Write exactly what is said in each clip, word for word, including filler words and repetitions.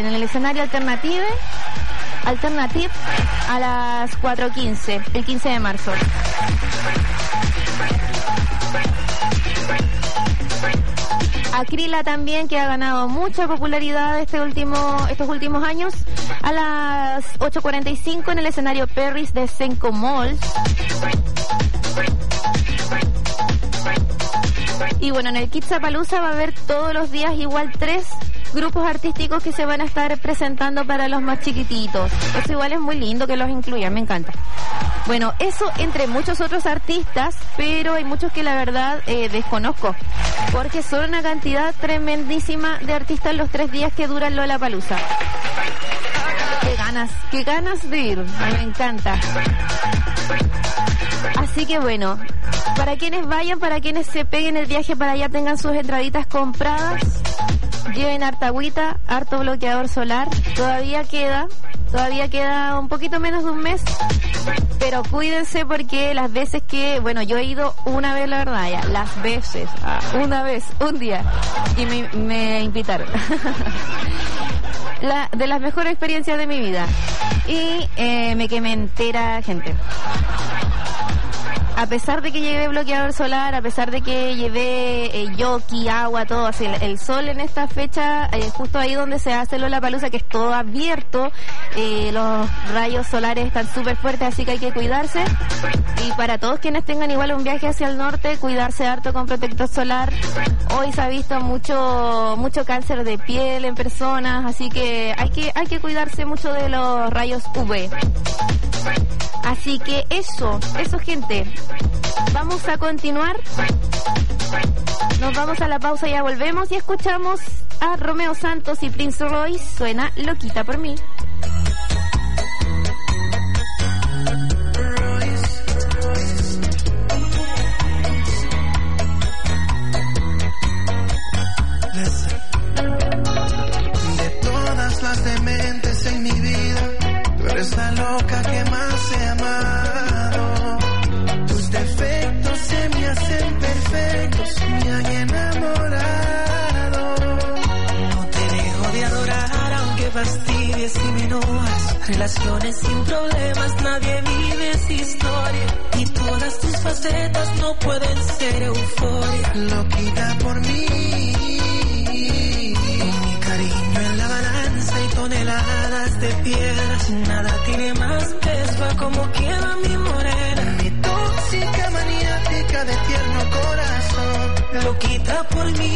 en el escenario Alternative, Alternative a las cuatro quince, el quince de marzo. Acrila también, que ha ganado mucha popularidad este último, estos últimos años, a las ocho cuarenta y cinco en el escenario Perris de Senco Mall. Y bueno, en el Kidzapalooza va a haber todos los días igual tres grupos artísticos que se van a estar presentando para los más chiquititos. Eso igual es muy lindo que los incluyan, me encanta. Bueno, eso entre muchos otros artistas, pero hay muchos que la verdad eh, desconozco, porque son una cantidad tremendísima de artistas los tres días que duran Lollapalooza. Qué ganas, qué ganas de ir, me encanta. Así que bueno, para quienes vayan, para quienes se peguen el viaje para allá, tengan sus entraditas compradas, lleven harta agüita, harto bloqueador solar, todavía queda, todavía queda un poquito menos de un mes, pero cuídense porque las veces que, bueno, yo he ido una vez, la verdad, ya, las veces, ah, una vez, un día, y me, me invitaron. La, de las mejores experiencias de mi vida. Y eh, me quemé entera, gente. A pesar de que llevé bloqueador solar, a pesar de que llevé eh, yoki, agua, todo así, el, el sol en esta fecha, eh, justo ahí donde se hace Lollapalooza, que es todo abierto, eh, los rayos solares están súper fuertes, así que hay que cuidarse. Y para todos quienes tengan igual un viaje hacia el norte, cuidarse harto con protector solar. Hoy se ha visto mucho mucho cáncer de piel en personas, así que hay que hay que cuidarse mucho de los rayos U V. Así que eso, eso gente. Vamos a continuar. Nos vamos a la pausa y ya volvemos y escuchamos a Romeo Santos y Prince Royce. Suena Loquita por mí. De todas las dementes en mi vida, tú eres la loca que más he amado. Tus defectos se me hacen perfectos, me han enamorado. No te dejo de adorar aunque fastidies y me enojas. Relaciones sin problemas, nadie vive esa historia. Y todas tus facetas no pueden ser euforia. Loquita por mí, mi cariño en la balanza y toneladas de piedras. Nada tiene más peso a como quiera mi morena. Mi tóxica maniática de tierno corazón. Loquita por mí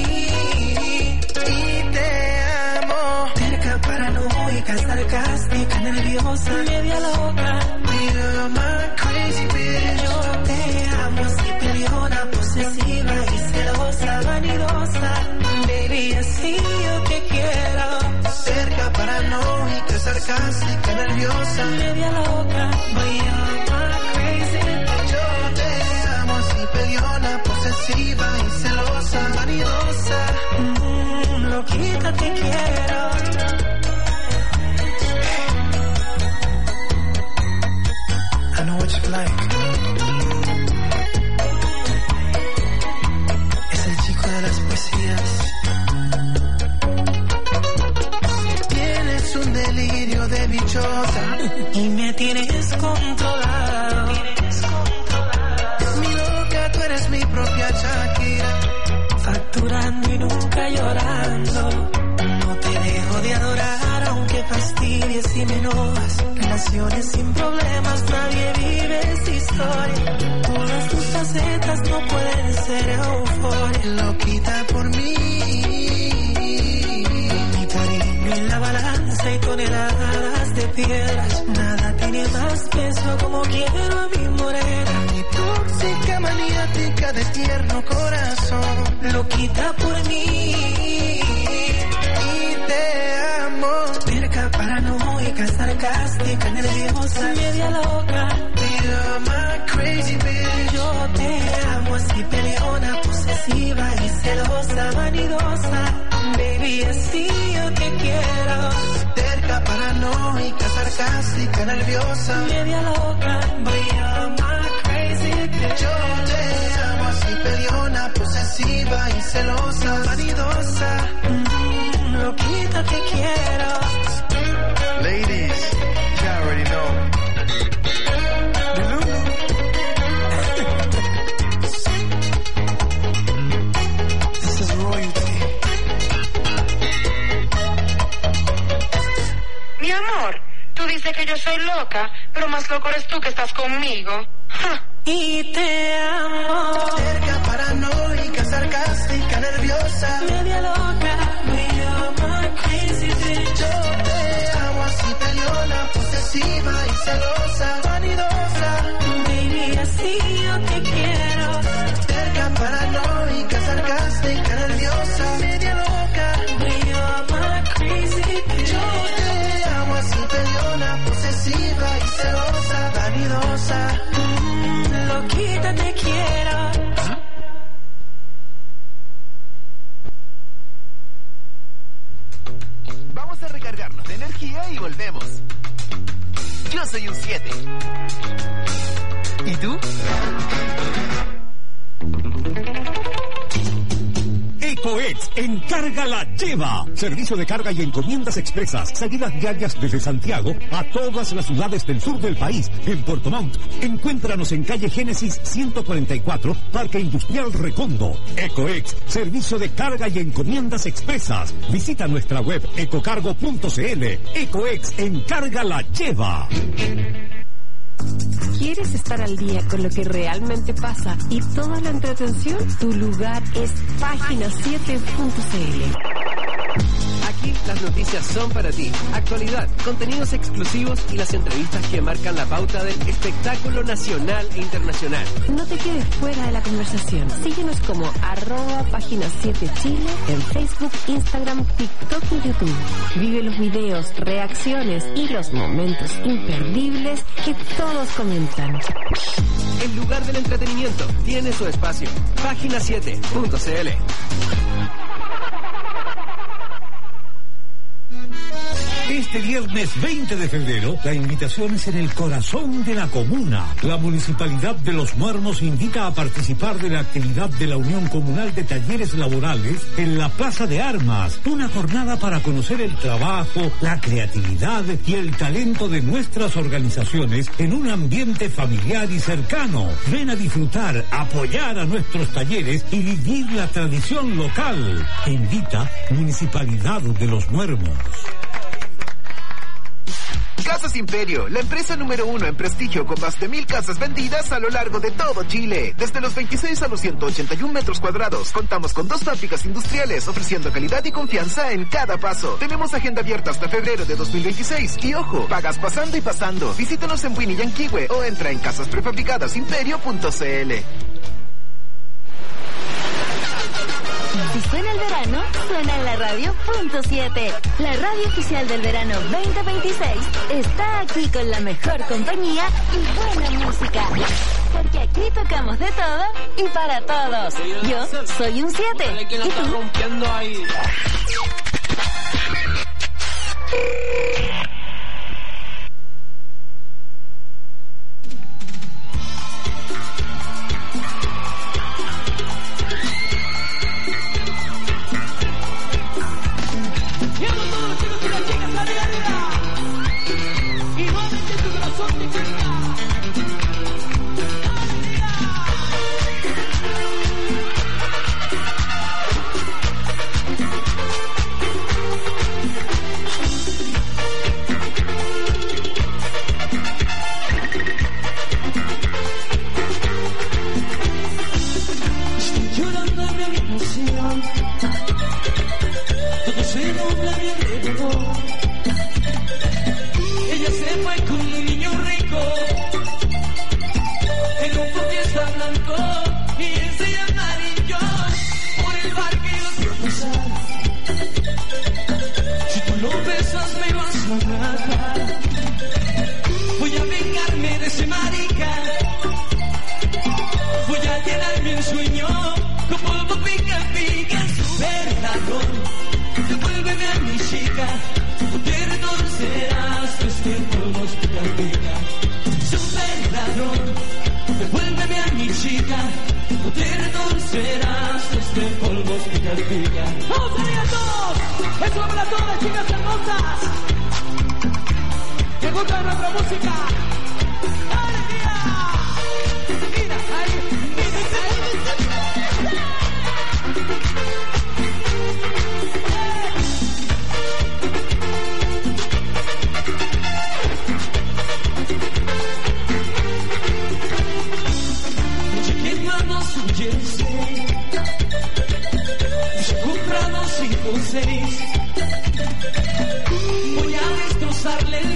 y te amo. Terca, paranoica, sarcástica, nerviosa, media loca. You're my crazy bitch. Yo te amo así peleona, posesiva y celosa, vanidosa. Baby, así yo te quiero. Cerca, paranoica, sarcástica, nerviosa, media loca. But you're my crazy bitch. Yo te amo así peleona, posesiva y celosa, vanidosa. Mm, loquita te quiero. I know what you like. Es el chico de las poesías. Tienes un delirio de bichota y me tienes controlado. Mi loca, tú eres mi propia Shakira, facturando y nunca llorando. No te dejo de adorar aunque fastidies y me enojas. Relaciones sin problemas, nadie vive esa historia. Todas tus facetas no pueden ser euforia. Loquita por mí, mi cariño en la balanza y toneladas de piedras. Nada tiene más peso como quiero a mi morena. Mi tóxica maniática de tierno corazón. Loquita por mí y te amo. Terca, paranoica, sarcástica, nerviosa, media loca. You're my crazy bitch. Yo te amo así peleona, posesiva y celosa, vanidosa. Baby, así yo te quiero. Terca, paranoica, sarcástica, nerviosa, media loca. But you're my crazy bitch. Yo te amo así peleona, posesiva y celosa, vanidosa. Mm, loquita te quiero. Mi amor, tú dices que yo soy loca, pero más loco eres tú que estás conmigo. ¡Ja! Y te amo. Cerca, paranoica, sarcástica, nerviosa, media loca. We are my crazy bitch. Yo te amo así peleona, posesiva y celosa, vanidosa. Baby, así yo te quiero. Cerca, paranoica, sarcástica, nerviosa, media loca. We are my crazy bitch. Yo te amo así peleona, posesiva y celosa, vanidosa. Loquita te quiero. Vamos a recargarnos de energía y volvemos. Yo soy un siete. ¿Y tú? EcoEx, encarga la lleva. Servicio de carga y encomiendas expresas. Salidas diarias desde Santiago a todas las ciudades del sur del país. En Puerto Montt, encuéntranos en calle Génesis ciento cuarenta y cuatro, Parque Industrial Recondo. EcoEx, servicio de carga y encomiendas expresas. Visita nuestra web ecocargo punto cl. EcoEx, encarga la lleva. ¿Quieres estar al día con lo que realmente pasa y toda la entretención? Tu lugar es página siete punto cl. Aquí las noticias son para ti. Actualidad, contenidos exclusivos y las entrevistas que marcan la pauta del espectáculo nacional e internacional. No te quedes fuera de la conversación. Síguenos como arroba página siete Chile en Facebook, Instagram, TikTok y YouTube. Vive los videos, reacciones y los momentos imperdibles que todos comentan. El lugar del entretenimiento tiene su espacio. página siete punto cl. Este viernes veinte de febrero, la invitación es en el corazón de la comuna. La Municipalidad de Los Muermos invita a participar de la actividad de la Unión Comunal de Talleres Laborales en la Plaza de Armas. Una jornada para conocer el trabajo, la creatividad y el talento de nuestras organizaciones en un ambiente familiar y cercano. Ven a disfrutar, apoyar a nuestros talleres y vivir la tradición local. Invita Municipalidad de Los Muermos. Casas Imperio, la empresa número uno en prestigio con más de mil casas vendidas a lo largo de todo Chile. Desde los veintiséis a los ciento ochenta y uno metros cuadrados, contamos con dos fábricas industriales ofreciendo calidad y confianza en cada paso. Tenemos agenda abierta hasta febrero de dos mil veintiséis y ojo, pagas pasando y pasando. Visítanos en Winnie y Yanquihue o entra en casas prefabricadas imperio punto cl. Si suena el verano, suena en la radio punto siete. La radio oficial del verano veinte veintiséis está aquí con la mejor compañía y buena música. Porque aquí tocamos de todo y para todos. Yo soy un siete. ¿Y tú?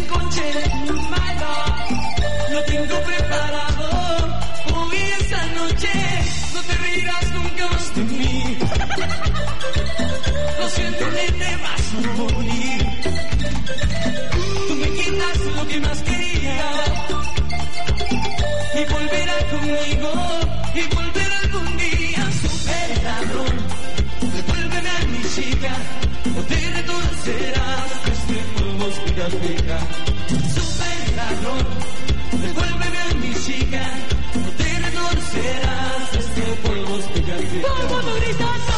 coche, my love, lo tengo preparado. Hoy esta noche no te reirás nunca más de mí. Lo siento, nene, vas a morir. Tú me quitas lo que más quería y volverá conmigo y volverá algún día. Super ladrón, devuélveme a mi chica o te retorcerás este polvo espiga pica. Super ladrón, devuélveme a mi chica o te retorcerás este polvo espiga pica. ¡Todo el mundo gritando!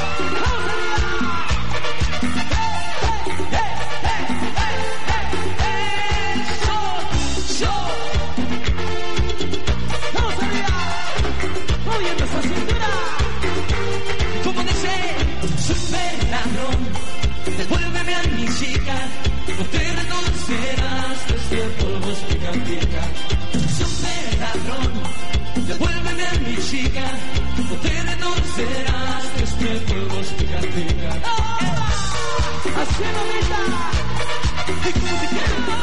Moviendo esa cintura, como dice, super ladrón, devuélveme a mi chica, no te reconocerás desde polvos pica pica. Super ladrón, devuélveme a mi chica, no te reconocerás desde polvos pica pica. Haciendo vida, y como te quiero.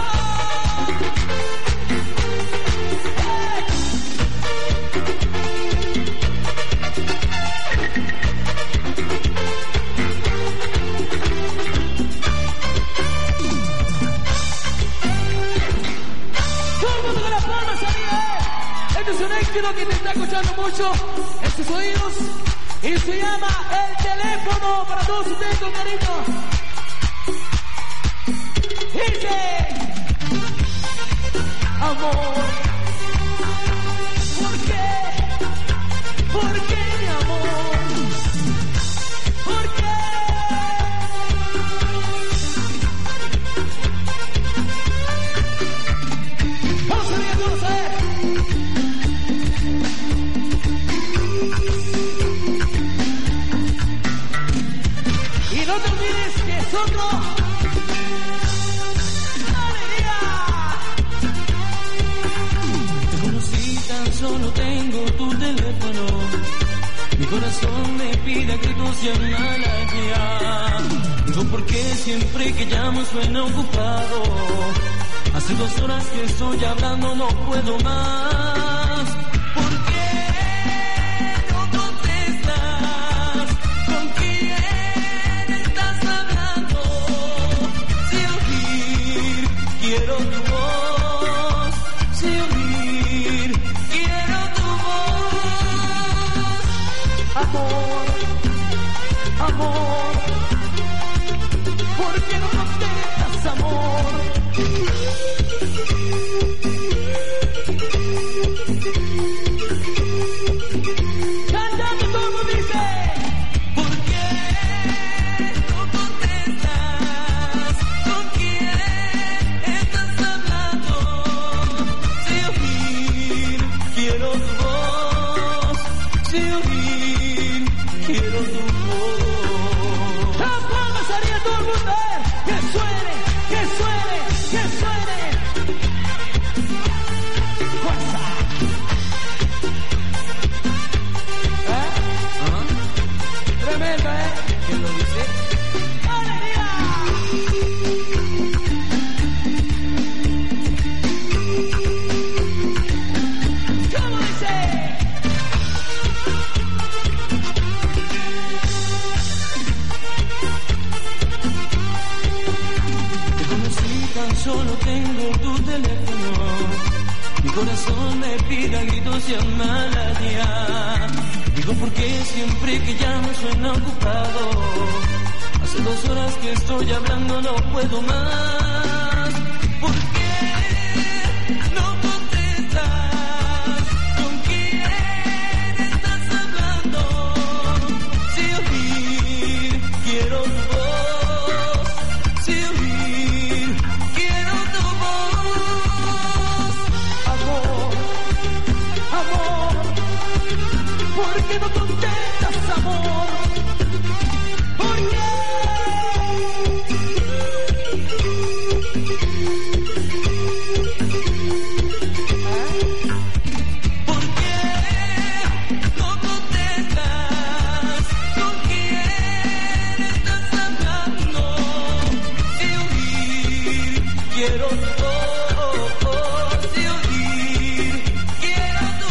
Es un éxito que te está escuchando mucho en sus oídos y se llama El Teléfono para todos ustedes con cariño. Dice, amor, ¿por qué? ¿Por qué, mi amor? ¿Por qué? Vamos a ver, vamos a ver. No te olvides que es otro. ¡Alegría! Te conocí, tan solo tengo tu teléfono. Mi corazón me pide a gritos llamar allá. Digo, ¿por qué siempre que llamo suena ocupado? Hace dos horas que estoy hablando, no puedo más. ¿Por qué no contestas? ¿Con quién? Quiero tu voz, sin oír, quiero tu voz. Amor, amor, ¿por qué no contestas, amor? Cantando todo el mundo dice, ¿por qué no contestas? ¿Con quién? Quiero tu voz, sin oír, quiero tu voz. Las palmas haría todo el mundo, eh, que suene, que suene, que suene. Fuerza. ¿Eh? Uh-huh. Tremendo, ¿eh? ¿Quién lo dice? ¡Alegría! Solo tengo tu teléfono, mi corazón me pide a gritos llamarla ya. Digo, ¿por qué siempre que llamo suena ocupado? Hace dos horas que estoy hablando, no puedo más. ¿Por qué no contestas? ¿Con quién estás hablando? Si oír, quiero tu voz, si oír, quiero tu voz. Amor, amor, ¿por qué no contestas, amor? ¿Por qué? quiero todo sin oír, quiero tu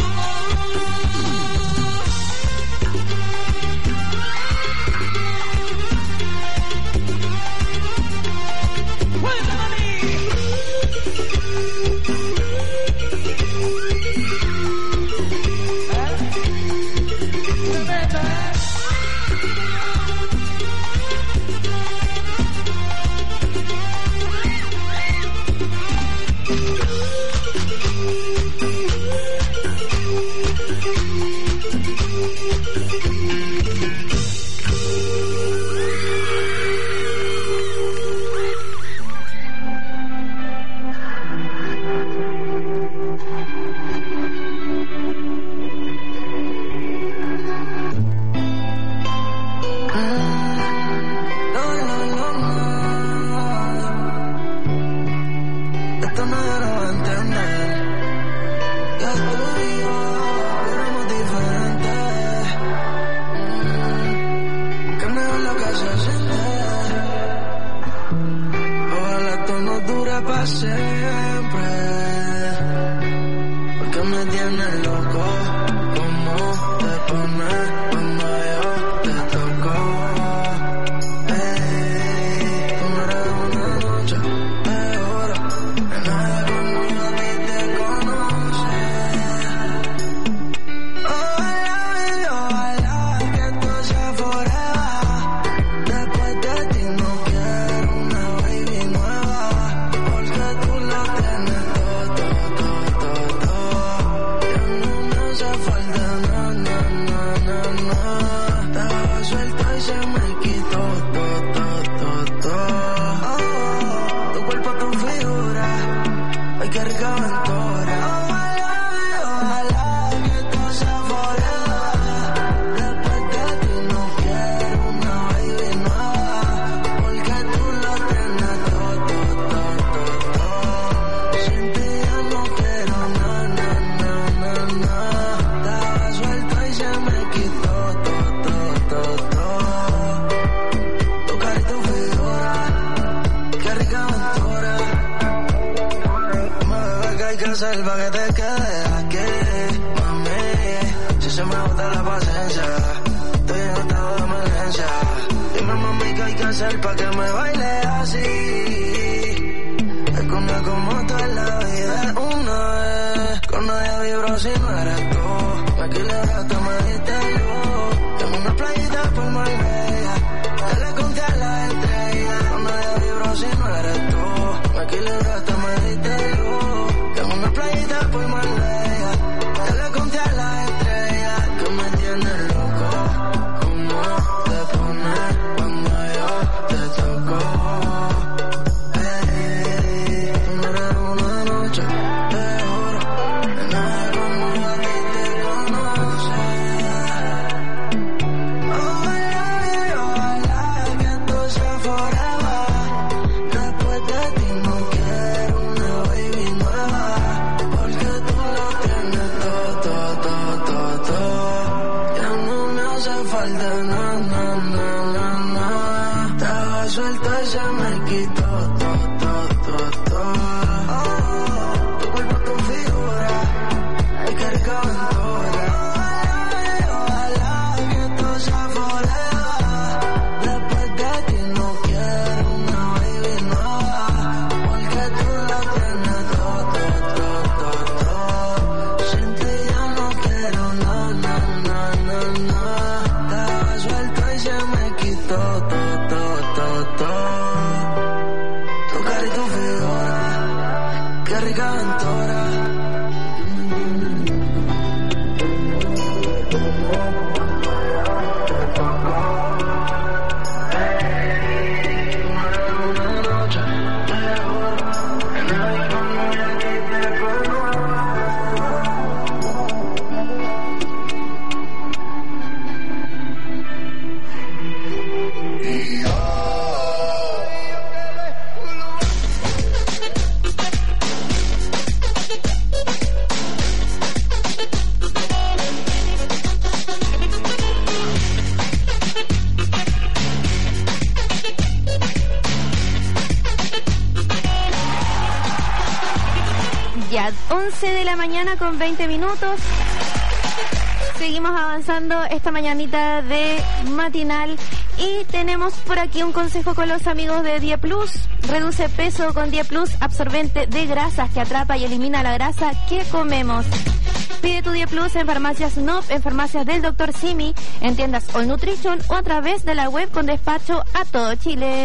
Ya, once de la mañana con veinte minutos. Seguimos avanzando esta mañanita de matinal y tenemos por aquí un consejo con los amigos de Die Plus. Reduce peso con Die Plus, absorbente de grasas que atrapa y elimina la grasa que comemos. Pide tu Die Plus en farmacias N O P, en farmacias del doctor Simi, en tiendas All Nutrition o a través de la web con despacho a todo Chile.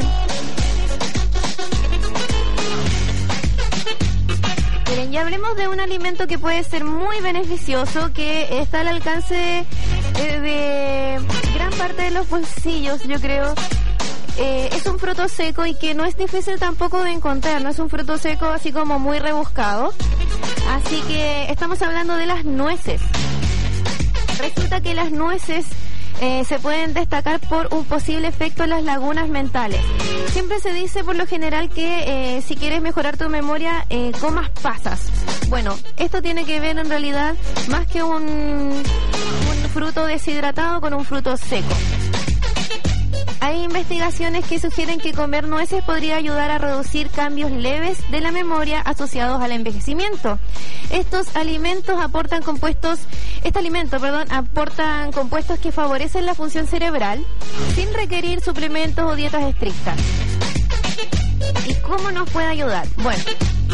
Miren, ya hablemos de un alimento que puede ser muy beneficioso, que está al alcance eh, de gran parte de los bolsillos, yo creo. Eh, es un fruto seco y que no es difícil tampoco de encontrar, no es un fruto seco así como muy rebuscado. Así que estamos hablando de las nueces. Resulta que las nueces Eh, se pueden destacar por un posible efecto en las lagunas mentales. Siempre se dice por lo general que eh, si quieres mejorar tu memoria, eh, comas pasas. Bueno, esto tiene que ver en realidad más que un, un fruto deshidratado con un fruto seco. Hay investigaciones que sugieren que comer nueces podría ayudar a reducir cambios leves de la memoria asociados al envejecimiento. Estos alimentos aportan compuestos, este alimento, perdón, aportan compuestos que favorecen la función cerebral sin requerir suplementos o dietas estrictas. ¿Y cómo nos puede ayudar? Bueno,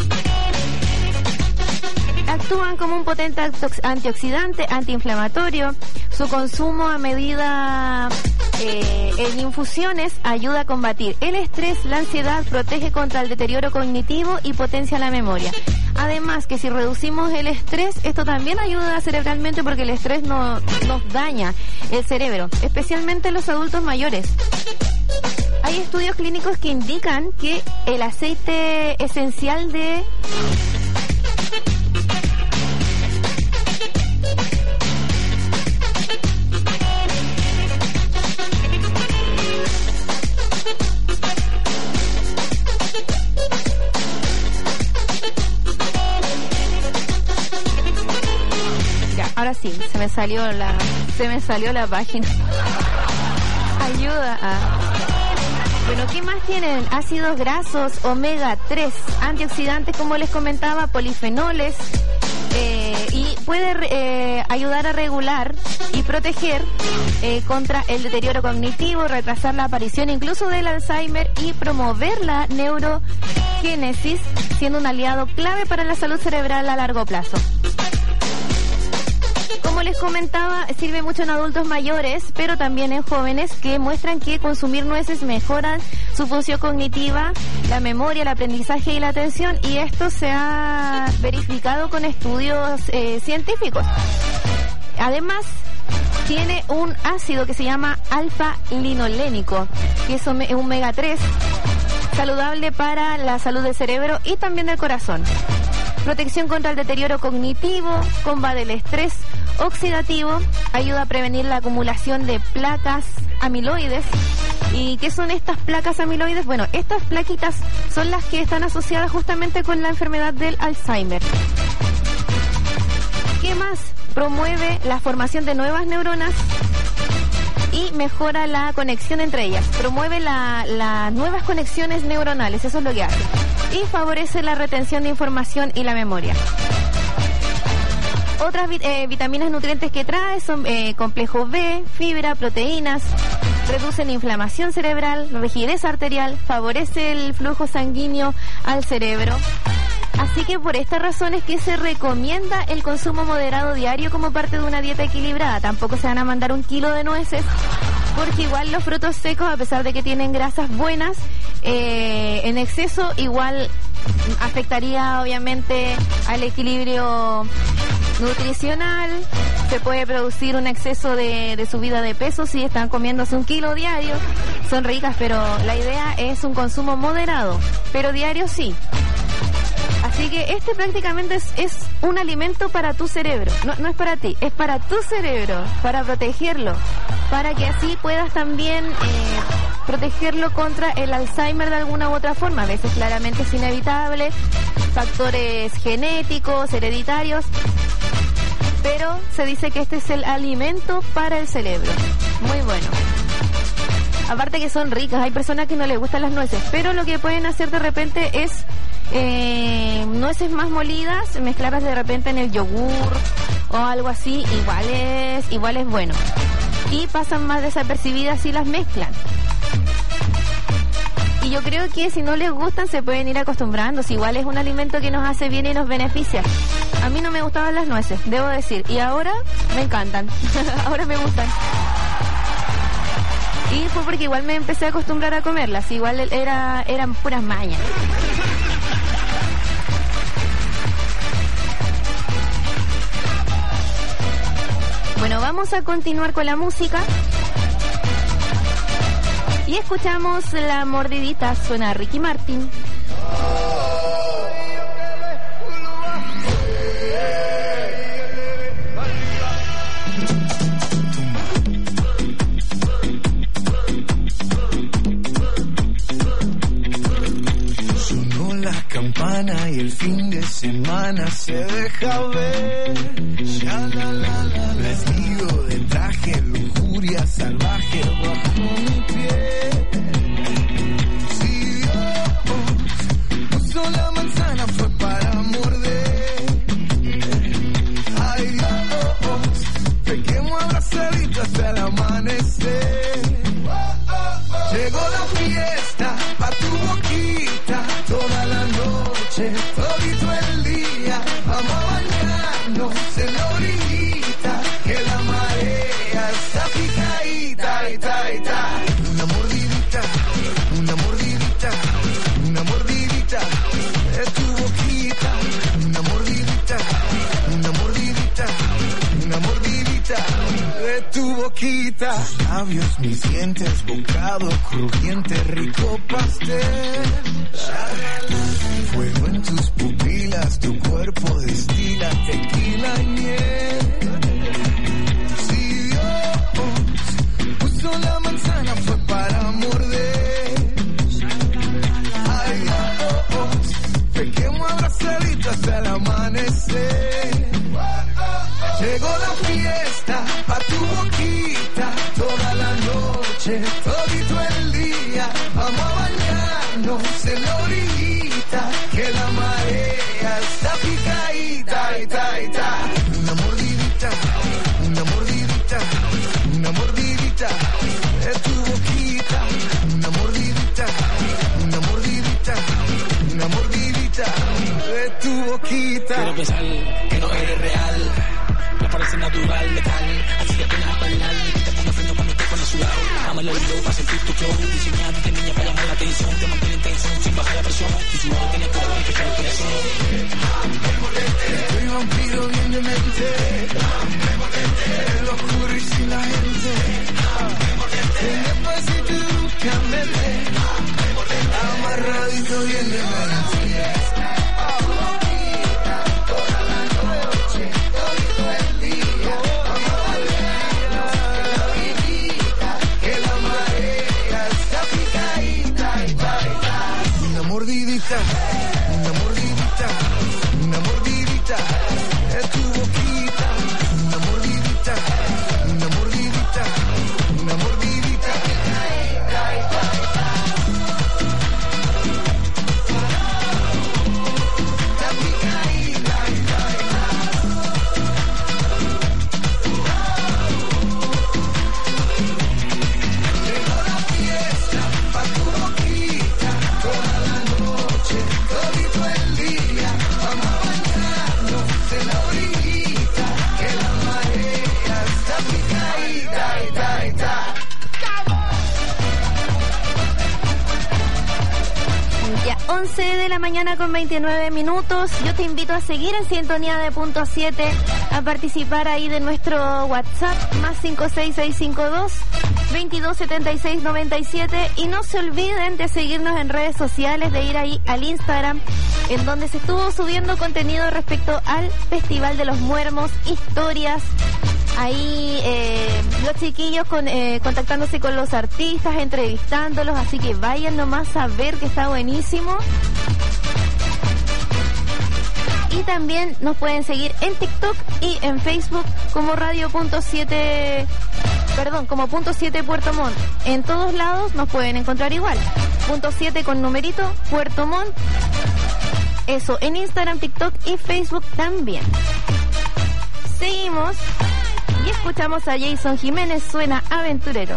actúan como un potente antioxidante, antiinflamatorio. Su consumo a medida eh, en infusiones ayuda a combatir el estrés, la ansiedad, protege contra el deterioro cognitivo y potencia la memoria. Además que si reducimos el estrés, esto también ayuda cerebralmente porque el estrés no, nos daña el cerebro, especialmente en los adultos mayores. Hay estudios clínicos que indican que el aceite esencial de Ahora sí, se me salió la, se me salió la página. Ayuda a... Bueno, ¿qué más tienen? Ácidos grasos, omega tres, antioxidantes, como les comentaba, polifenoles, eh, y puede eh, ayudar a regular y proteger eh, contra el deterioro cognitivo, retrasar la aparición incluso del Alzheimer y promover la neurogénesis, siendo un aliado clave para la salud cerebral a largo plazo. Como les comentaba, sirve mucho en adultos mayores, pero también en jóvenes que muestran que consumir nueces mejoran su función cognitiva, la memoria, el aprendizaje y la atención, y esto se ha verificado con estudios eh, científicos. Además, tiene un ácido que se llama alfa-linolénico, que es un omega tres, saludable para la salud del cerebro y también del corazón. Protección contra el deterioro cognitivo, combate el estrés oxidativo, ayuda a prevenir la acumulación de placas amiloides. ¿Y qué son estas placas amiloides? Bueno, estas plaquitas son las que están asociadas justamente con la enfermedad del Alzheimer. ¿Qué más? Promueve la formación de nuevas neuronas y mejora la conexión entre ellas. Promueve las la nuevas conexiones neuronales, eso es lo que hace. Y favorece la retención de información y la memoria. Otras eh, vitaminas nutrientes que trae son eh, complejo B, fibra, proteínas, reducen inflamación cerebral, rigidez arterial, favorece el flujo sanguíneo al cerebro. Así que por esta razón es que se recomienda el consumo moderado diario como parte de una dieta equilibrada. Tampoco se van a mandar un kilo de nueces, porque igual los frutos secos, a pesar de que tienen grasas buenas, eh, en exceso igual afectaría obviamente al equilibrio nutricional. Se puede producir un exceso de, de subida de peso si están comiéndose un kilo diario. Son ricas, pero la idea es un consumo moderado, pero diario sí. Así que este prácticamente es, es un alimento para tu cerebro. No, no es para ti, es para tu cerebro, para protegerlo, para que así puedas también eh, protegerlo contra el Alzheimer de alguna u otra forma. A veces claramente es inevitable, factores genéticos, hereditarios, pero se dice que este es el alimento para el cerebro. Muy bueno. Aparte que son ricas, hay personas que no les gustan las nueces, pero lo que pueden hacer de repente es eh, nueces más molidas, mezclarlas de repente en el yogur o algo así, igual es, igual es bueno. Y pasan más desapercibidas si las mezclan. Y yo creo que si no les gustan se pueden ir acostumbrando, si igual es un alimento que nos hace bien y nos beneficia. A mí no me gustaban las nueces, debo decir, y ahora me encantan, ahora me gustan. Y fue porque igual me empecé a acostumbrar a comerlas, igual era, eran puras mañas. Bueno, vamos a continuar con la música. Y escuchamos La Mordidita, suena Ricky Martin. Sonó la campana y el fin de semana se deja ver. Ya la la la, vestido de traje, lujuria salvaje bajo mi piel. Si Dios puso la manzana fue para morder. Ay Dios, pequemos abrazaditos hasta el amanecer. Llegó la fiesta a tu boquita, toda la noche, todito el día. Vamos a bañarnos en la orillita, que la marea está picadita, ita, ita. Una mordidita, una mordidita, una mordidita de tu boquita. Una mordidita, una mordidita, una mordidita de tu boquita. Tus labios, mis dientes, bocado crujiente, rico pastel. Fuego en tus pupilas, tu cuerpo destila tequila y miel. Si Dios puso la manzana fue para morder. Ay Dios, pequemos abrazaditos hasta el amanecer. Llegó la fiesta a tu boquita, toda la noche, todito el día. Vamos a bañarnos en la orillita, que la marea está picadita, ita, ita. Una mordidita, una mordidita, una mordidita de tu boquita. Una mordidita, una mordidita, una mordidita de tu boquita. Quiero pensar que no eres real, me parece natural, letal, así que apenas a bailar, que te ponga freno cuando te pones sudado. Dámelo el flow para sentir tu flow, diseñado de niña para llamar la atención, te mantiene en tensión sin bajar la presión, y si no lo tienes todo hay que echar el corazón. Soy vampiro bien de mente, en lo oscuro y sin la gente. En despacito y bruscamente, amarradito bien de mente. Una mordidita, una mordidita de tu boquita. Una mordidita, una mordidita, una mordidita. Llegó la fiesta pa' tu boquita, toda la noche, todito el día. Vamos a bañarnos en la orillita, que la marea está picadita, ita, ita. Ya, once de la mañana con veintinueve minutos. Yo te invito a seguir en sintonía de punto siete, a participar ahí de nuestro WhatsApp, más cinco seis seis cinco dos, veintidós setenta y seis noventa y siete. Y no se olviden de seguirnos en redes sociales, de ir ahí al Instagram, en donde se estuvo subiendo contenido respecto al Festival de los Muermos, historias. Ahí eh, los chiquillos con, eh, contactándose con los artistas, entrevistándolos, así que vayan nomás a ver que está buenísimo. Y también nos pueden seguir en TikTok y en Facebook como Radio punto siete, perdón, como punto siete Puerto Montt. En todos lados nos pueden encontrar igual. punto siete con numerito, Puerto Montt. Eso, en Instagram, TikTok y Facebook también. Seguimos y escuchamos a Jason Jiménez, suena Aventurero.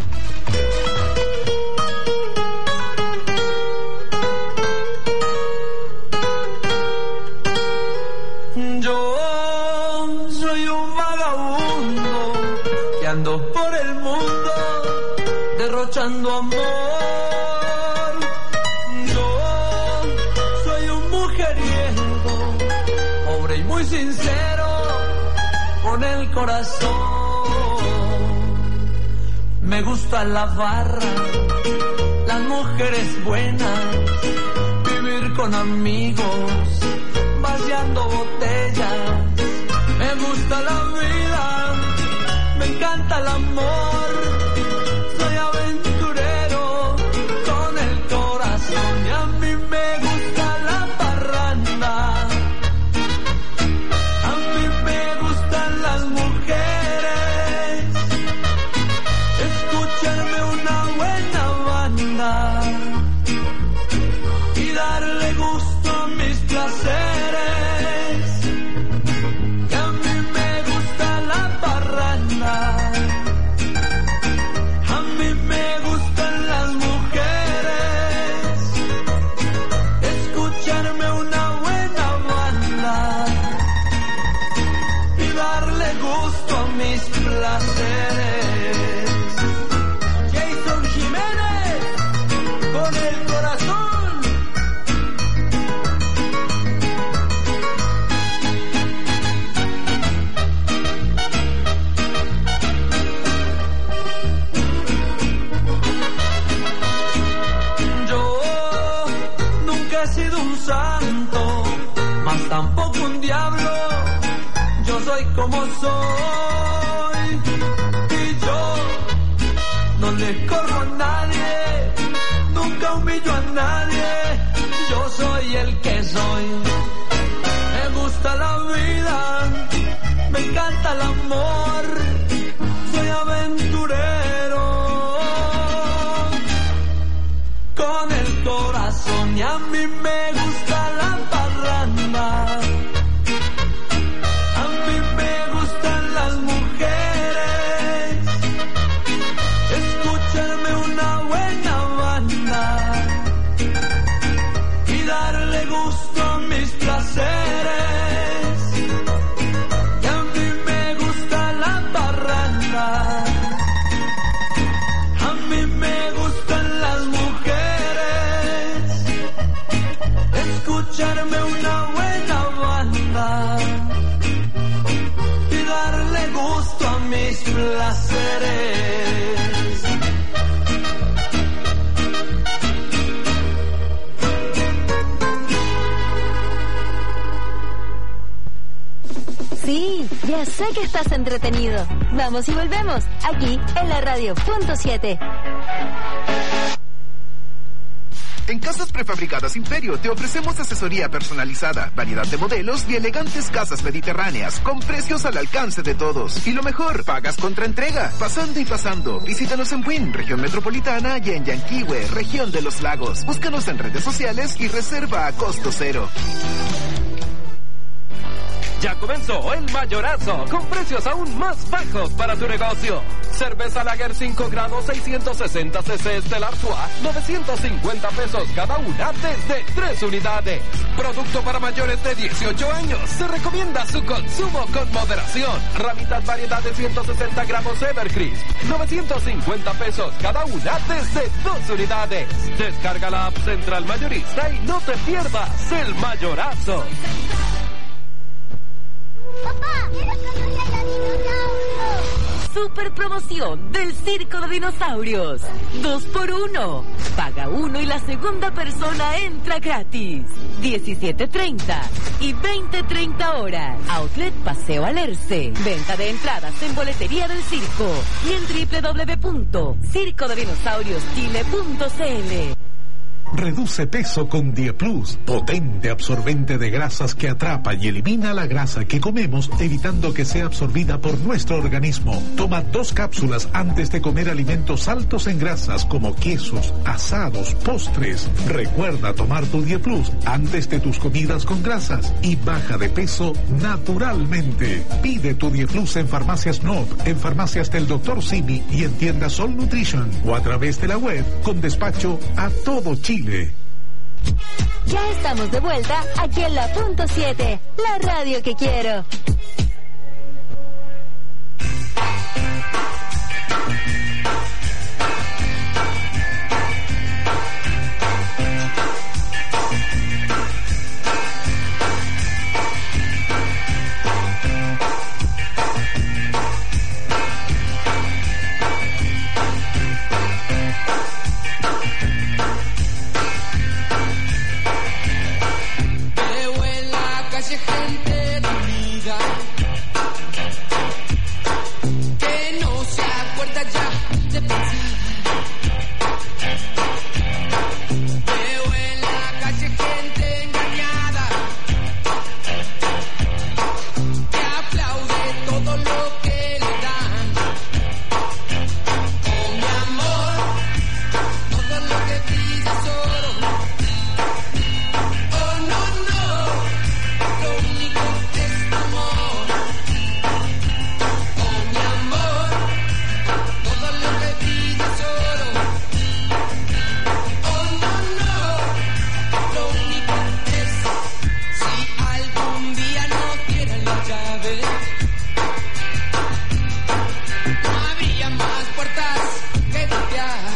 Yo soy un vagabundo que ando por el mundo derrochando amor. Yo soy un mujeriego, pobre y muy sincero, con el corazón. Me gusta la farra, las mujeres buenas, vivir con amigos, vaciando botellas. Me gusta la vida, me encanta el amor. Soy aventurero con el corazón y a mí me gusta la parranda. A mí me gustan las mujeres, escucharme una buena banda y darle gusto a mis placeres. Jason Jiménez, con el corazón. Yo nunca he sido un santo, mas tampoco un diablo. Yo soy como soy y yo no le corro a nadie, nunca humillo a nadie. Yo soy el que soy. Me gusta la vida, me encanta el amor. Soy aventurero con el corazón y a mí me gusta la parranda. Y a mí me gusta la parranda, a mí me gustan las mujeres, escucharme una buena banda y darle gusto a mis placeres. Sí, ya sé que estás entretenido. Vamos y volvemos, aquí en la radio punto siete. En Casas Prefabricadas Imperio te ofrecemos asesoría personalizada, variedad de modelos y elegantes casas mediterráneas con precios al alcance de todos. Y lo mejor, pagas contra entrega, pasando y pasando. Visítanos en Buin, región metropolitana, y en Yanquihue, región de los lagos. Búscanos en redes sociales y reserva a costo cero. Ya comenzó el mayorazo, con precios aún más bajos para tu negocio. Cerveza Lager cinco grados seiscientos sesenta centilitros Stella Artois, novecientos cincuenta pesos cada una desde tres unidades. Producto para mayores de dieciocho años. Se recomienda su consumo con moderación. Ramitas variedad de ciento sesenta gramos Evercrisp, novecientos cincuenta pesos cada una desde dos unidades. Descarga la app Central Mayorista y no te pierdas el mayorazo. Papá, quiero conocer a dinosaurios. Super promoción del Circo de Dinosaurios. Dos por uno. Paga uno y la segunda persona entra gratis. diecisiete treinta y veinte treinta horas. Outlet Paseo Alerce. Venta de entradas en boletería del circo y en doble u doble u doble u punto circo de dinosaurios chile punto c l. Reduce peso con Dieplus, potente absorbente de grasas que atrapa y elimina la grasa que comemos, evitando que sea absorbida por nuestro organismo. Toma dos cápsulas antes de comer alimentos altos en grasas como quesos, asados, postres. Recuerda tomar tu Dieplus antes de tus comidas con grasas y baja de peso naturalmente. Pide tu Dieplus en Farmacias N O V, en Farmacias del doctor Simi y en tiendas Sol Nutrition o a través de la web con despacho a todo Chile. Ya estamos de vuelta aquí en la punto siete, la radio que quiero. Gente tímida que no se acuerda ya de pensar. Veo en la calle gente engañada que aplaude todo lo que le dan. Oh, mi amor, todo lo que pides oro. Oh, no, no. Lo único es tu amor. Oh, mi amor, todo lo que pides oro. Oh, no, no, lo único es, si algún día no dieran la llave, no habría más puertas que golpear.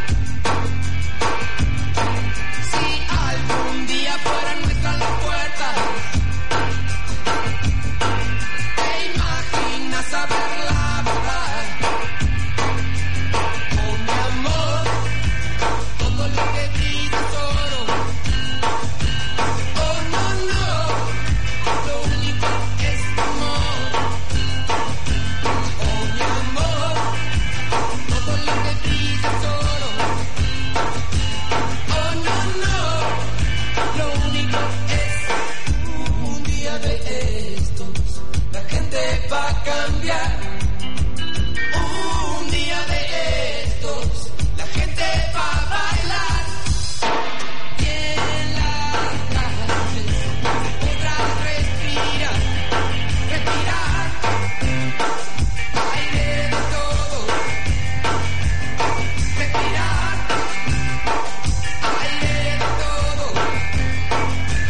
Si algún día fueran nuestras las puertas, saber la verdad. Oh, mi amor, todo lo que pides oro. Oh, no, no, lo único es tu amor. Oh, mi amor, todo lo que pides oro. Oh, no, no, lo único es un día de estos. La gente va a cambiar. Un día de estos, la gente va a bailar. Y en las calles se podrá respirar, respirar aire de todo. Respirar aire de todo.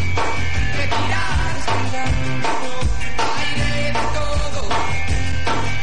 Respirar aire de todo.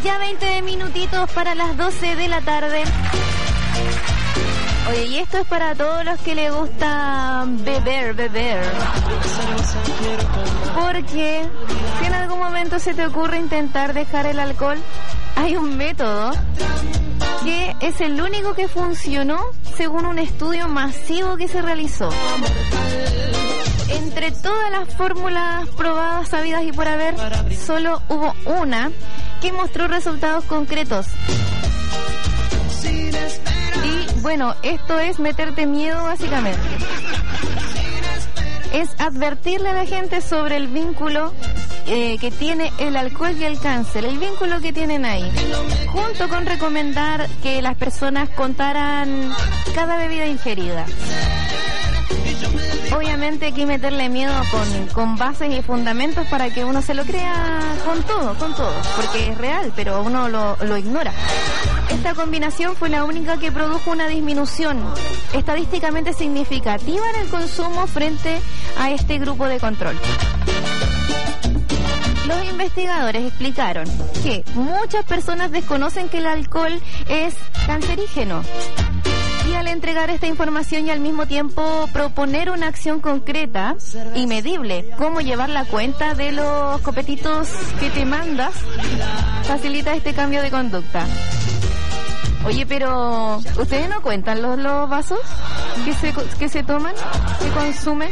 Ya veinte minutitos para las doce de la tarde. Oye, y esto es para todos los que les gusta beber, beber. Porque si en algún momento se te ocurre intentar dejar el alcohol, hay un método que es el único que funcionó según un estudio masivo que se realizó. Entre todas las fórmulas probadas, sabidas y por haber, solo hubo una que mostró resultados concretos. Y bueno, esto es meterte miedo básicamente. Es advertirle a la gente sobre el vínculo eh, que tiene el alcohol y el cáncer, el vínculo que tienen ahí, junto con recomendar que las personas contaran cada bebida ingerida. Obviamente hay que meterle miedo con, con bases y fundamentos para que uno se lo crea con todo, con todo, porque es real, pero uno lo, lo ignora. Esta combinación fue la única que produjo una disminución estadísticamente significativa en el consumo frente a este grupo de control. Los investigadores explicaron que muchas personas desconocen que el alcohol es cancerígeno. Y al entregar esta información y al mismo tiempo proponer una acción concreta y medible, como llevar la cuenta de los copetitos que te mandas, facilita este cambio de conducta. Oye, pero ¿ustedes no cuentan los, los vasos que se, que se toman, que consumen?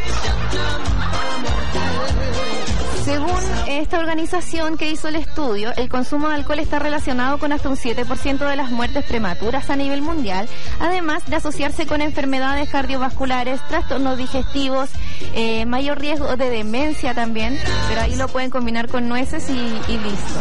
Según esta organización que hizo el estudio, el consumo de alcohol está relacionado con hasta un siete por ciento de las muertes prematuras a nivel mundial, además de asociarse con enfermedades cardiovasculares, trastornos digestivos, eh, mayor riesgo de demencia también, pero ahí lo pueden combinar con nueces y, y listo.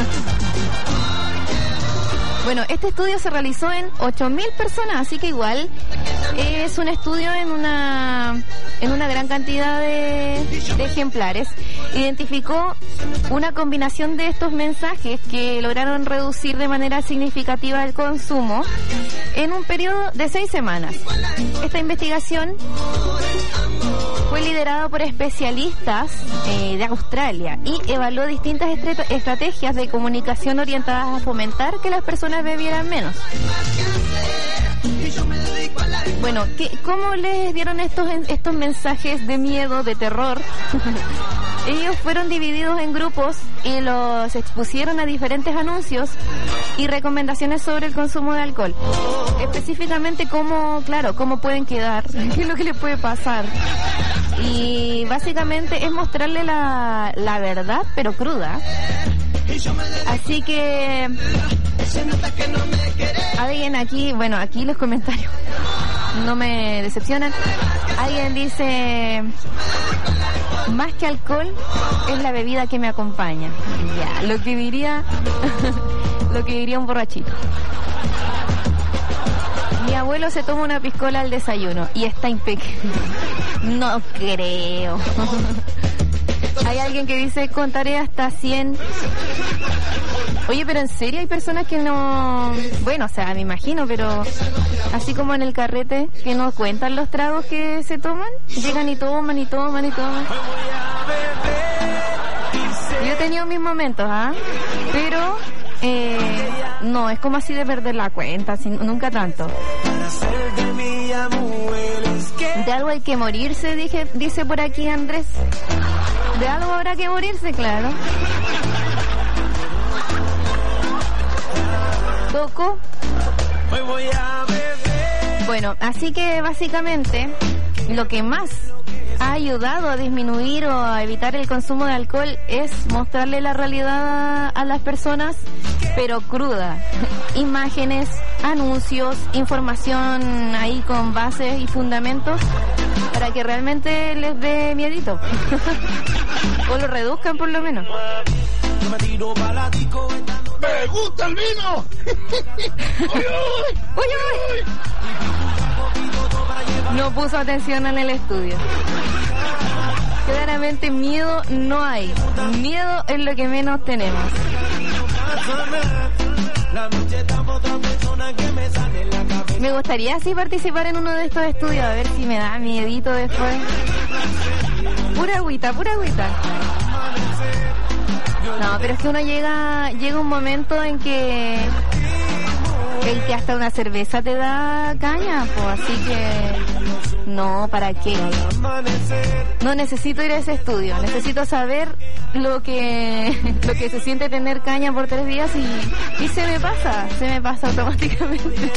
Bueno, este estudio se realizó en ocho mil personas, así que igual es un estudio en una en una gran cantidad de, de ejemplares. Identificó una combinación de estos mensajes que lograron reducir de manera significativa el consumo en un periodo de seis semanas. Esta investigación fue liderada por especialistas eh, de Australia y evaluó distintas estre- estrategias de comunicación orientadas a fomentar que las personas bebieran menos. Bueno, ¿qué, ¿cómo les dieron estos estos mensajes de miedo, de terror? Ellos fueron divididos en grupos y los expusieron a diferentes anuncios y recomendaciones sobre el consumo de alcohol. Específicamente cómo, claro, cómo pueden quedar, qué es lo que les puede pasar. Y básicamente es mostrarle la, la verdad, pero cruda. Así que alguien aquí, bueno, aquí los comentarios no me decepcionan. Alguien dice: más que alcohol es la bebida que me acompaña. Ya, lo que diría lo que diría un borrachito. Mi abuelo se toma una piscola al desayuno y está impecable. No creo. Hay alguien que dice: contaré hasta cien. Oye, pero en serio hay personas que no... Bueno, o sea, me imagino, pero así como en el carrete, que no cuentan los tragos que se toman. Llegan y toman y toman y toman. Yo he tenido mis momentos, ¿ah? ¿eh? Pero... Eh, no, es como así de perder la cuenta, sin, nunca tanto. De algo hay que morirse, dije, dice por aquí Andrés. De algo habrá que morirse, claro. Toco. Bueno, así que básicamente lo que más ha ayudado a disminuir o a evitar el consumo de alcohol es mostrarle la realidad a las personas, pero cruda. Imágenes, anuncios, información ahí con bases y fundamentos para que realmente les dé miedito. O lo reduzcan por lo menos. ¡Me gusta el vino! ¡Uy, uy! ¡Uy, uy! No puso atención en el estudio. Claramente miedo no hay. Miedo es lo que menos tenemos. Me gustaría así participar en uno de estos estudios, a ver si me da miedito después. Pura agüita, pura agüita. No, pero es que uno llega llega un momento en que el que hasta una cerveza te da caña, pues así que no, ¿para qué? No necesito ir a ese estudio, necesito saber lo que lo que se siente tener caña por tres días y, y se me pasa, se me pasa automáticamente.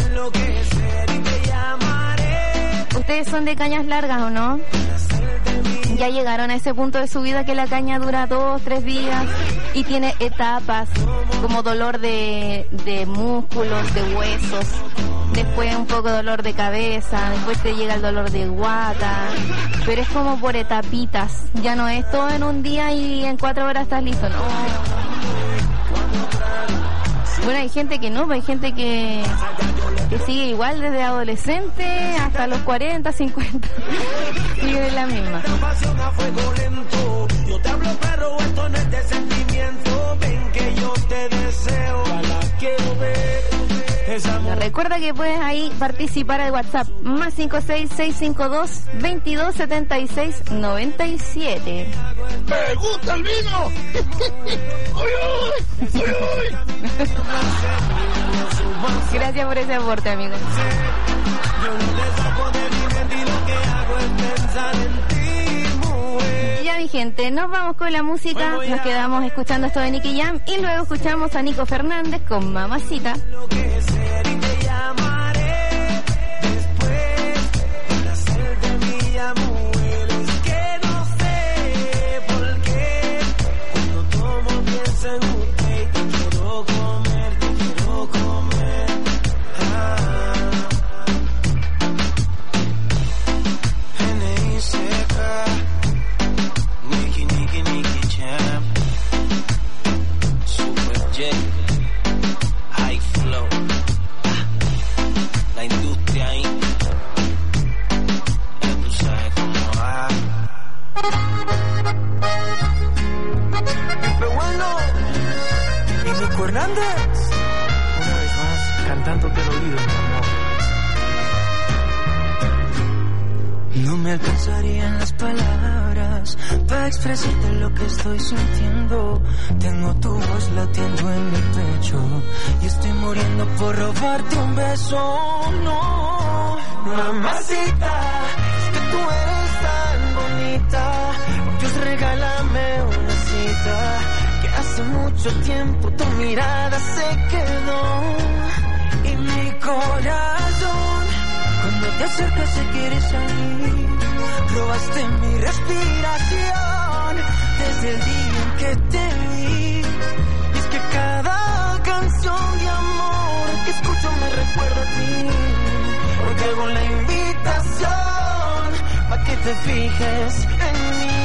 ¿Ustedes son de cañas largas o no? Ya llegaron a ese punto de su vida que la caña dura dos, tres días y tiene etapas como dolor de, de músculos, de huesos, después un poco de dolor de cabeza, después te llega el dolor de guata, pero es como por etapitas, ya no es todo en un día y en cuatro horas estás listo, no. Bueno, hay gente que no, hay gente que, que sigue igual desde adolescente hasta los cuarenta, cincuenta. Sigue en la misma. Yo te hablo, pero esto no es de sentimiento. Ven que yo te deseo, la quiero ver. No, recuerda que puedes ahí participar al WhatsApp más cinco seis seis cinco dos veintidós setenta y seis noventa y siete. ¡Me gusta el vino! ¡Uy, uy! ¡Uy, uy! Gracias por ese aporte, amigo. Ya, mi gente, nos vamos con la música. Nos quedamos escuchando esto de Nicky Jam y luego escuchamos a Nico Fernández con Mamacita. Hernández, una vez más cantándote el oído, mi amor. No me alcanzarían las palabras para expresarte lo que estoy sintiendo. Tengo tu voz latiendo en mi pecho y estoy muriendo por robarte un beso. No, mamacita, es que tú eres tan bonita. Dios, regálame una cita. Hace mucho tiempo tu mirada se quedó en mi corazón. Cuando te acercas se quiere salir. Robaste mi respiración desde el día en que te vi. Y es que cada canción de amor que escucho me recuerda a ti. Hoy te hago la invitación para que te fijes en mí.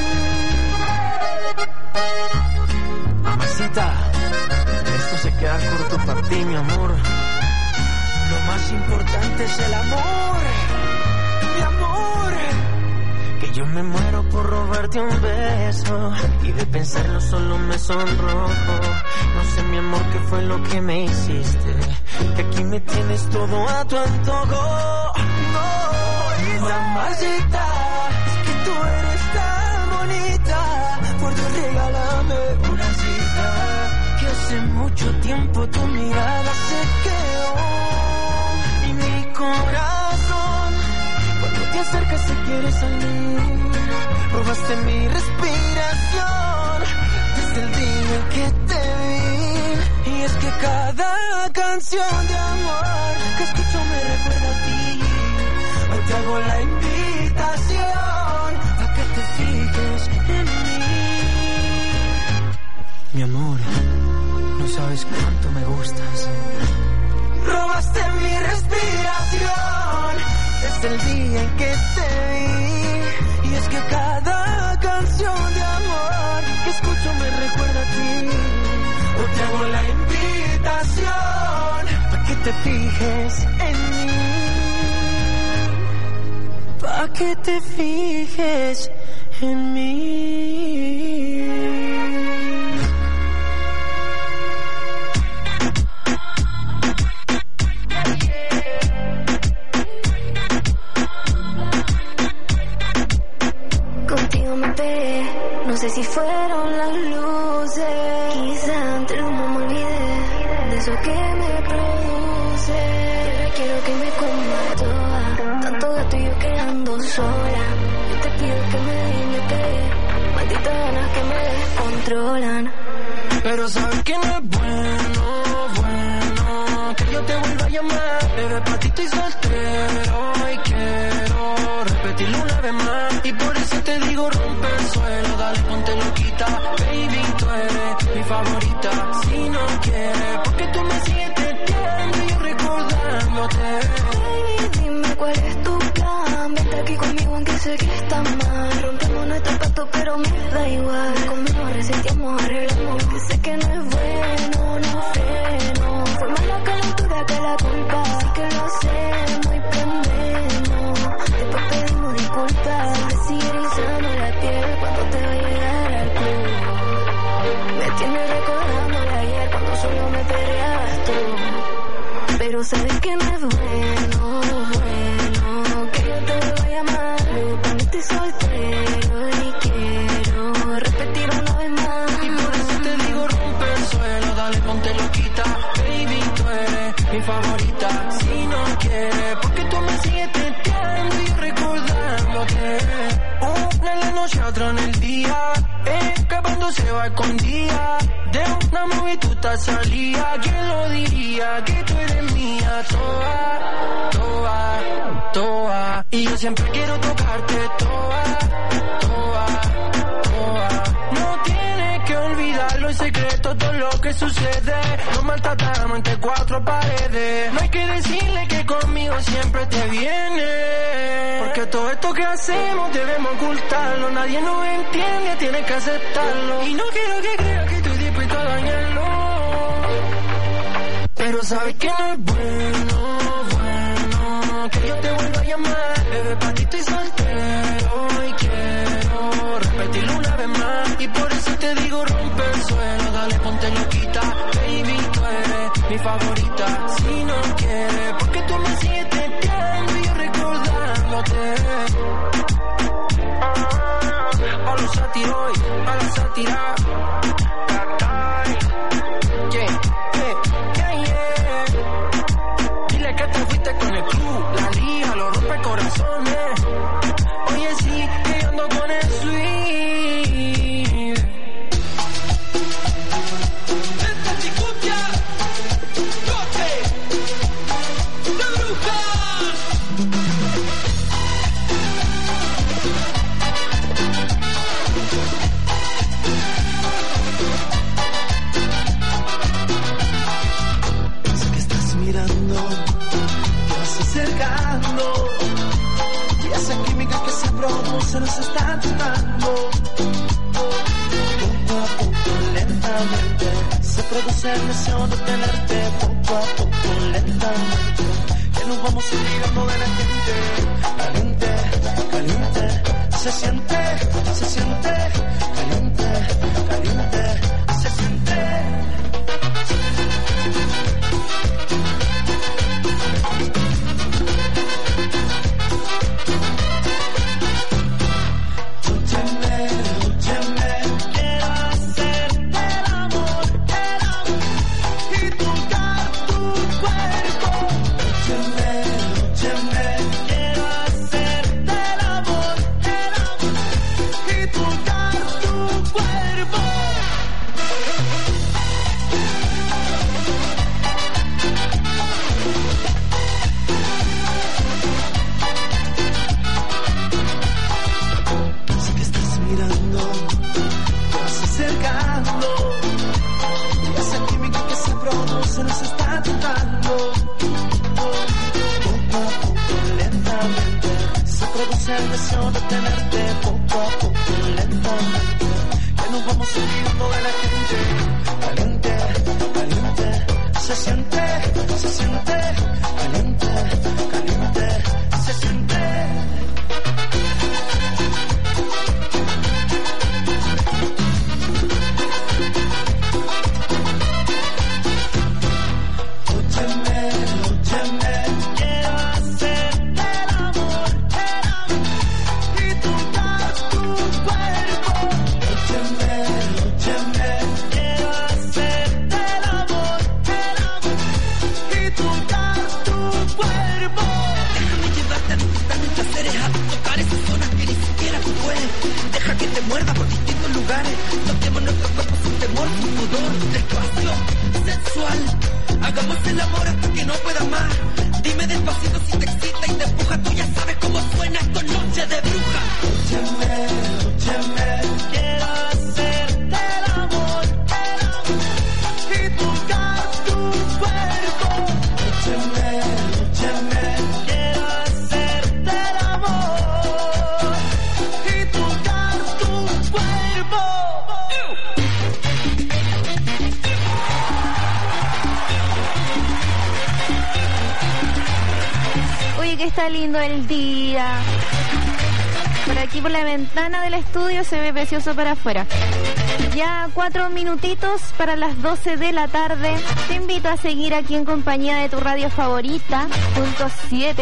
Mamacita, esto se queda corto para ti, mi amor. Lo más importante es el amor, mi amor. Que yo me muero por robarte un beso y de pensarlo solo me sonrojo. No sé, mi amor, qué fue lo que me hiciste, que aquí me tienes todo a tu antojo. No, mamacita, es que tú eres tan bonita. Por Dios, regálame una cita, que hace mucho tiempo tu mirada se quedó en mi corazón. Cuando te acercas se quiere salir. Robaste mi respiración desde el día en que te vi. Y es que cada canción de amor que escucho me recuerda a ti. Hoy te hago la invitación a que te fijes en mí. Mi amor, no sabes cuánto me gustas. Robaste mi respiración desde el día en que te vi. Y es que cada canción de amor que escucho me recuerda a ti. Hoy te hago la invitación para que te fijes en mí. Para que te fijes en mí. No sé si fueron las luces eso que me produce. Quiero que me coma toda, tanto gato y yo quedando sola. Yo te pido que me limite, malditas ganas que me descontrolan. Pero sabes que no es bueno, bueno, que yo te vuelva a llamar. Bebé, pa' ti estoy soltero y quiero repetirlo una vez más. Y por eso te digo rompe el suelo, dale ponte loquita. Baby, tú eres mi favorita. Si no quieres, porque tú me sigues testeando y yo recordándote. Baby, dime cuál es tu plan. Vente aquí conmigo aunque sé que está mal. Rompemos nuestro pacto pero me da igual. Conmigo resentimos, arreglamos. Que sé que no es bueno, no freno. Fue más la calentura que la culpa. Así que lo hacemos y prendemos. Después pedimos disculpas. Me sigue erizando la piel cuando te va a llegar al club. Me tienes recordando de ayer cuando solo me peleabas tú. Pero sabes que no es bueno, bueno, que yo te vuelva a llamar. Para mí estoy soltero y quiero repetir una vez más. Y por eso te digo rompe el suelo, dale ponte loquita. Baby, tú eres mi favorita. Si no quieres, porque tú me sigues testeando y recordándote. Una en la noche, otra en el día, escapando se va escondida. De una movie tú estás salida. ¿Quién lo diría? Que tú eres mía, toda, toda, toda. Y yo siempre quiero tocarte toda, toda, toda. No tienes que olvidarlo en secreto todo lo que sucede. Nos maltratamos entre cuatro paredes. No hay que decirle que conmigo siempre te viene. Porque todo esto que hacemos debemos ocultarlo. Nadie nos entiende, tienes que aceptarlo. Y no quiero que creas que estoy dispuesto a dañarlo. Pero sabes que no es bueno, bueno, que yo te vuelva a llamar. Bebé, pa' ti estoy soltero y quiero repetirlo una vez más. Y por eso te digo rompe el suelo, dale ponte loquita. Baby, tú eres mi favorita. Si no quieres, porque tú me sigues testeando y yo recordándote. A los satiroy, a la sátira. Que te fuiste con el club, la liga, lo rompe corazones. Oye, sí, que yo ando con el sweet. Esta chicutia, Cote, la bruja. Sé que estás mirando, acercando, y esa química que se produce nos está tocando. Poco a poco, lentamente, se produce el deseo de tenerte. Poco a poco, lentamente, que nos vamos olvidando de la gente. Caliente, caliente, se siente, se siente. Caliente, caliente, se siente. Quiero sudor, despacio, sensual. Hagamos el amor hasta que no pueda más. Dime despacito si te excita y te empuja. Tú ya sabes cómo suena esto, noche de bruja. Escúchame, escúchame, quiero hacerte el amor, el amor y tocar tu cuerpo. Escúchame, escúchame, quiero hacerte el amor y tocar tu cuerpo. Oye, que está lindo el día. Por aquí por la ventana del estudio se ve precioso para afuera. Ya cuatro minutitos para las doce de la tarde. Te invito a seguir aquí en compañía de tu radio favorita, punto siete.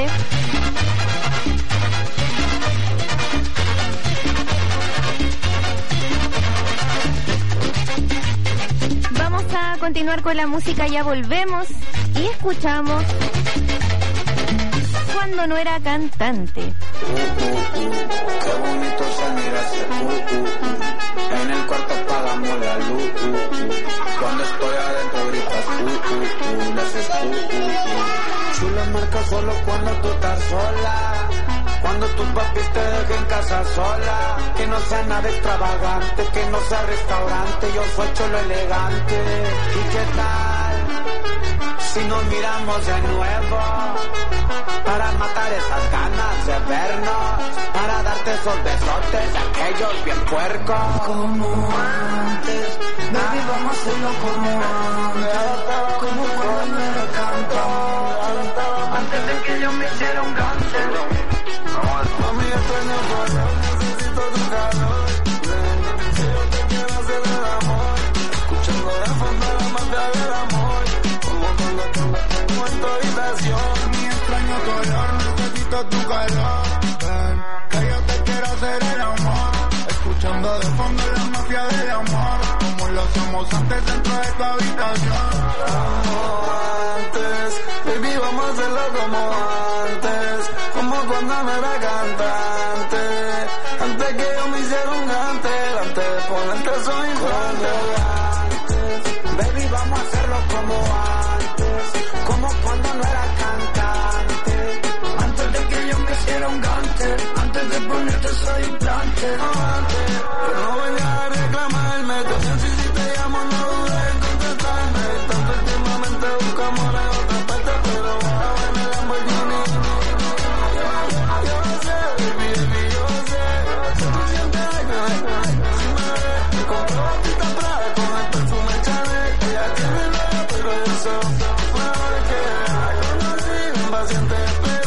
Vamos a continuar con la música, ya volvemos y escuchamos Cuando no era cantante. Uh, uh, uh, qué bonito se mira ese uh, uh, uh. En el cuarto apagamos la luz. Uh, uh. Cuando estoy adentro gritas uh, uh, uh. Le haces uh, uh, uh. Chula marca solo cuando tú estás sola. Cuando tus papis te dejen casa sola. Que no sea nada extravagante, que no sea restaurante. Yo soy cholo elegante. ¿Y qué tal si nos miramos de nuevo? Para matar esas ganas de vernos, para darte esos besotes, aquellos bien puercos. Como antes, baby, vamos a hacerlo como antes. Como cuando me lo canto, antes de que yo me hiciera un cáncer. Mami, extraño calor, necesito tu calor. Si yo te quiero hacer el amor, escuchando de fondo la mafia del amor. Como cuando tengo en tu habitación. Tu olor, necesito tu calor. Ven, que yo te quiero hacer el amor. Escuchando de fondo la mafia del amor. Como lo hacemos antes dentro de tu habitación. Como antes, baby, vamos a hacerlo como antes. Como cuando no era cantante. Antes que yo me hiciera un gante. Antes de ponerte soy implante. Baby, vamos a hacerlo como antes. Como cuando no era cantante. Era un gante, antes de ponerte soy implante. Antes, pero no vengas a reclamarme. Te pienso y si te llamo no dudes en contestarme. Tanto últimamente busco amor en otra parte, pero ahora en el Lamborghini. Yo sé, baby, baby, yo sé. Si tú sientes algo, si me ves, me compro batita Prada con el perfume Chanel. Ella tiene nada, pero yo soy mejor que la conocí, un paciente esperé.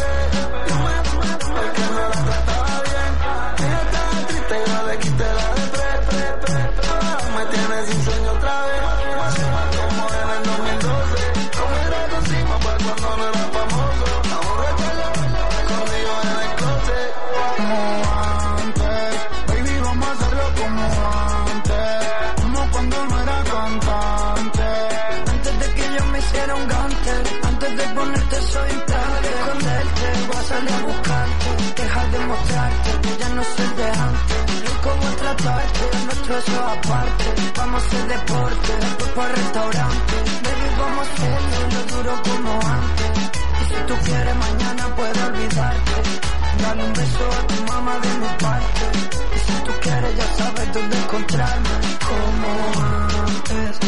Sin sueño otra vez, como en el dos mil doce. Como era encima para cuando no era famoso. Aún recuerdo conmigo en el closet. Como antes, baby, vamos a hacerlo como antes. Como cuando no era cantante. Antes de que yo me hiciera un gante. Antes de ponerte soy implante. Esconderte, voy a salir a buscarte. Dejar de mostrarte que ya no soy de antes. Cómo tratarte, nuestro eso aparte. Vamos a hacer deporte, después para restaurante. Baby, vamos a hacerlo lo duro como antes. Y si tú quieres mañana puedo olvidarte. Dale un beso a tu mamá de mi parte. Y si tú quieres ya sabes dónde encontrarme. Como antes.